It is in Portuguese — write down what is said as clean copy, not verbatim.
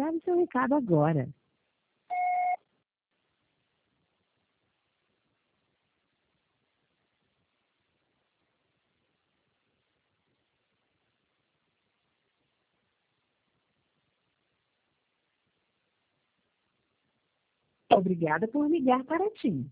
Grave seu recado agora. Obrigada por ligar para a TIM.